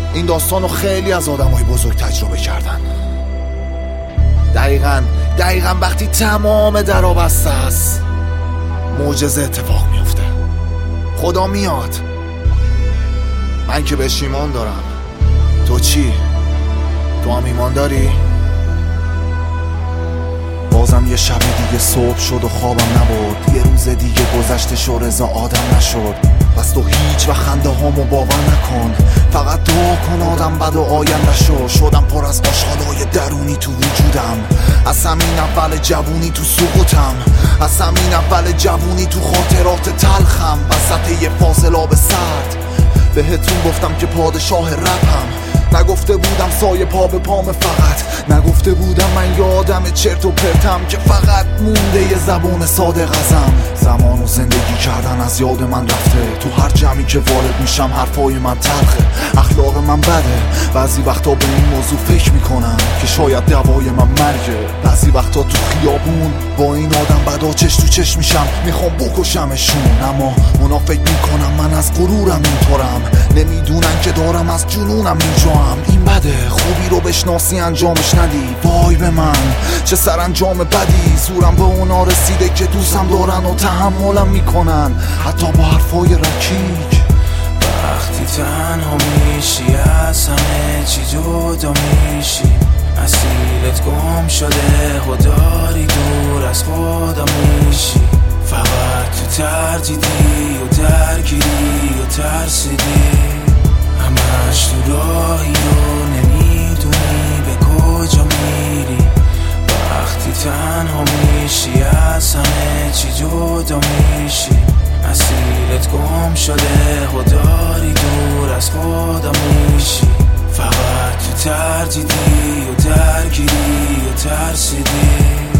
این داستانو خیلی از آدمای بزرگ تجربه کردن. دقیقاً وقتی تمام درا بسته است معجزه اتفاق میفته. خدا میاد. من که بهش ایمان دارم. تو چی؟ تو هم ایمان داری؟ بازم یه شب دیگه صبح شد و خوابم نبرد. یه روز دیگه گذشته و رضا آدم نشد. پس تو هیچ و خنده هامو باور نکن، فقط دعا کن آدم بد و آینده شو. شدم پر از آشغالای درونی تو وجودم، از همین اول جوونی تو سقوطم، از همین اول جوونی تو خاطرات تلخم. وسط یه فاصله به سرد بهتون گفتم که پادشاه رپم. نگفته بودم سایه پا به پام، فقط نگفته بودم من یادم چرت و پرتم که فقط مونده یه زبون صادق ازم. زمان و زندگی کردن از یاد من رفته، تو هر جمعی که وارد میشم حرفای من تلخه، اخلاق من بده. بعضی وقتا به این موضوع فکر میکنم که شاید دوای من مرگه. بعضی وقتا تو خیابون با این آدم بدا چش تو چش میشم، میخوام بکشمشون، اما اونا فکر میکنم من از غرورم اینطورم. نمیدونن که دارم از جنونم اینجام. این بده خوبی رو بشناسی انجامش ندی. وای به من چه سرانجام بدی. زورم به اونا رسیده که دوستم دارن و تحملم میکنن حتی با حرفای رکیک. وقتی تنها میشی از همه چی جدا میشی، مسیرت گم شده و داری دور از خدا میشی. فقط تو تردیدی و درگیری و ترسیدی، همش تو راهی و نمیدونی به کجا میری. وقتی تنها میشی از همه چی جدا میشی، مسیرت گم شده و داری دور از خدا میشی. فقط تو تردیدی و درگیری و ترسیدی،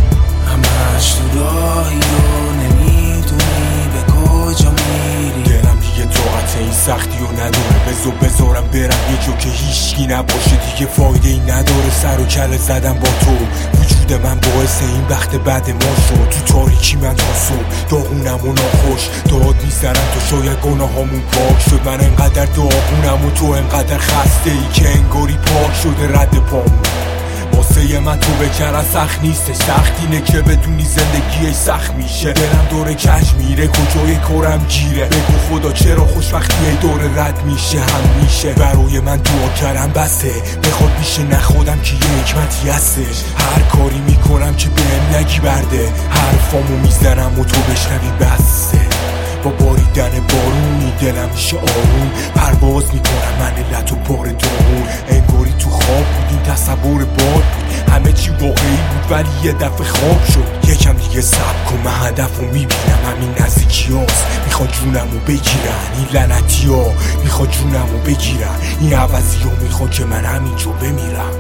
همش تو راهی و نمیدونی به کجا میری. دلم دیگه طاقت این سختی و نداره، بذارم برم یه جا که هیچکی نباشه. دیگه فایده ای نداره سر و کله زدم با تو. وجود من باعث این بخت بد ما شد. تو تاریکی من تا صبح داغونم و ناخوش داد میزنم تا شاید گناهامون پاک شد. من انقدر داغونم و تو انقدر خسته ای که انگاری پاک شده رد پامون. واسه من تو بکرن سخت نیستش، سخت اینه که بدونی زندگی سخت میشه. دلم دور کش میره کجای کارم گیره. بگو خدا چرا خوشبختی دور رد میشه همیشه. برای من دعا کردم بسه، بخواد میشه نخودم که یه حکمتی هستش. هر کاری میکنم که بهم نگی برده، حرفامو میزنم و تو بشنوی بسه. با باریدن بارونی دلم میشه آروم، پرواز میکنم من علت و بار داغون. انگاری تو خواب بودیم تصور باد بود، همه چی واقعی بود ولی یه دفعه خواب شد. یکم دیگه صبر کن من هدفو میبینم، همین نزدیکی هاست میخواد جونمو بگیرن. این لعنتی ها میخواد جونمو بگیرن، این عوضی ها میخواد که من همینجا بمیرم.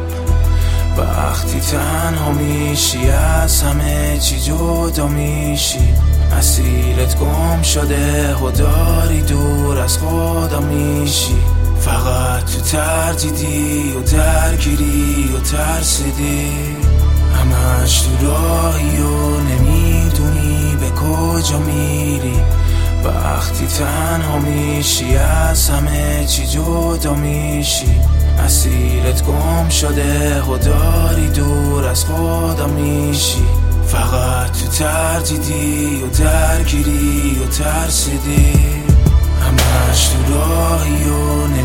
وقتی تنها میشی از همه چی جدا میشی، مسیرت گم شده و داری دور از خدا میشی. فقط تو تردیدی و درگیری و ترسیدی، همش تو راهی و نمیدونی به کجا میری. وقتی تنها میشی از همه چی جدا میشی، مسیرت گم شده و داری دور از خدا میشی. فقط تو تردیدی و درگیری و ترسیدی، همش تو راهی و